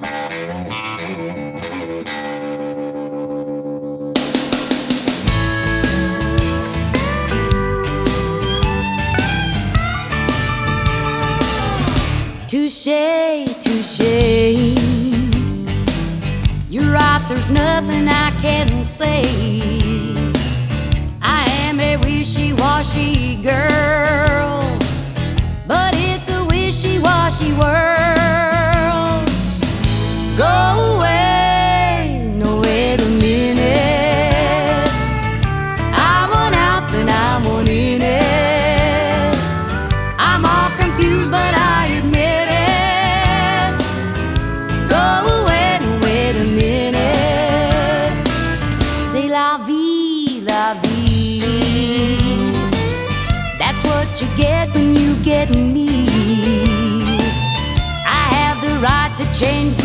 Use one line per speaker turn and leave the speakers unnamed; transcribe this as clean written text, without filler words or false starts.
Touché, touché. You're right, there's nothing I can say. I am a wishy-washy girl, but it's a wishy-washy world. Go away, no wait a minute. I want out, then I want in it. I'm all confused, but I admit it. Go away, no wait a minute. C'est la vie, la vie. That's what you get when you get me. I have the right to change